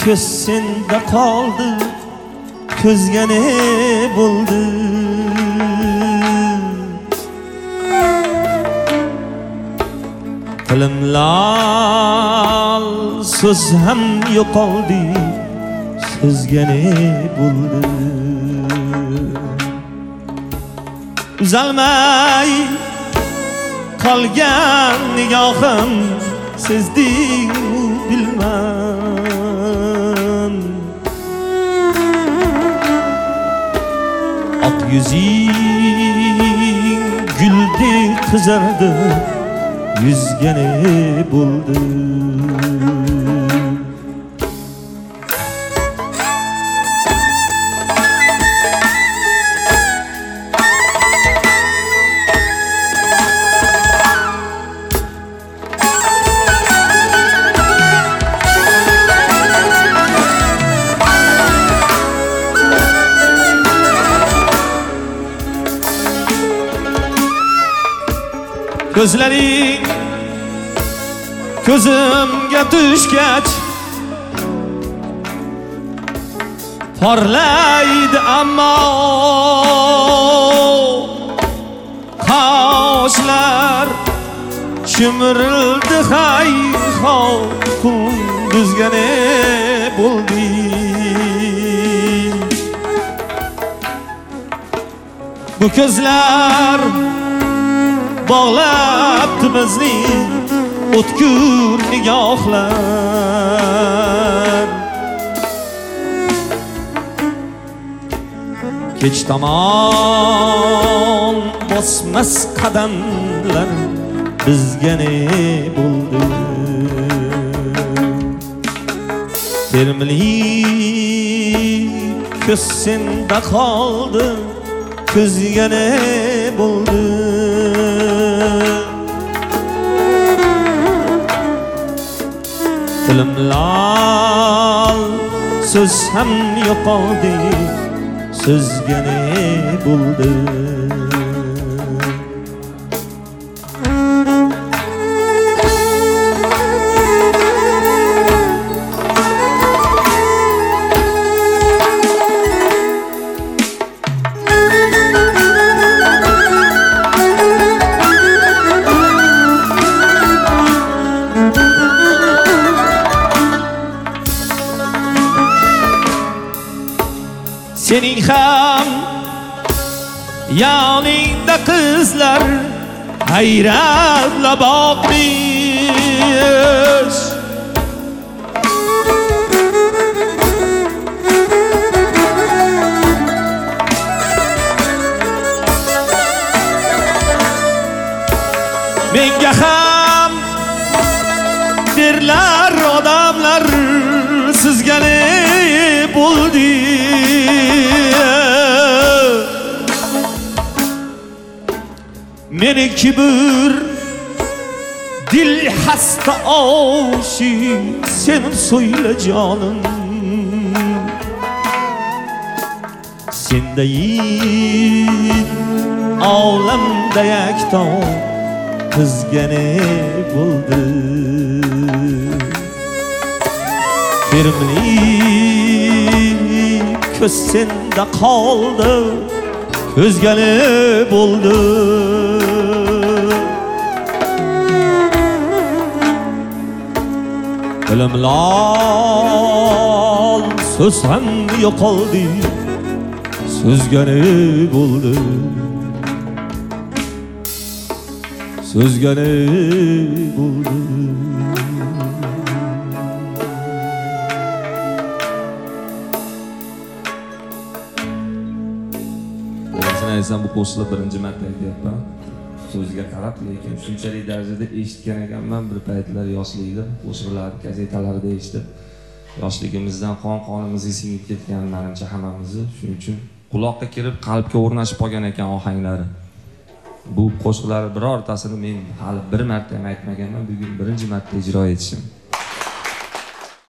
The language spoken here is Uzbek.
ko'z senda qoldi, ko'zga ne bo'ldi? Tilim lal so'z ham yo'qoldi, so'zga ne bo'ldi? Uzalmay qolgan nigohim, sezdingmi bilmam. Oq yuzing guldek qizardi, yuzga ne bo'ldi? Gözlerin ko'zimga tushgach porlaydi, ammo qoshlar chimirildi. Hay kunduzga ne bo'ldi? Bu ko'zlar bağlabdı bizni o'tkir nigohlar. Kech tomon bosmas qadamlar, bizga ne bo'ldi? Termili ko'z senda qoldi, ko'zga ne bo'ldi? Tilim lal so'z ham yo'qoldi, so'zga ne bo'ldi? Sening ham yoningda qizlar hayratla boqmish. Menga ham derlar odamlar, sizga ne bo'ldi? Meniki bir dil hasta aşık, sen söyle canım. Sendeyim olamda yakton, kızga ne bo'ldi? Firmli ko'z senda qoldi, ko'zga ne bo'ldi? Tilim lal so'z ham yo'qoldi, so'zga ne bo'ldi? So'zga ne bo'ldi? Aytsam bu qo'shiqni birinchi marta aytyapman. So'zga qarab, lekin shunchalik darajada eshitgan ekanman bir paytlar yoshligida qo'shiqlar, gazetalarda eshitib, yoshligimizdan qon-qonimizga singib ketgan menimcha hammamizni. Shuning uchun quloqqa kirib, qalbga o'rnashib qolgan ekan ohanglari. Bu qo'shiqlar birortasini men hali bir marta ham aytmaganman, bugun birinchi marta ijro etishim.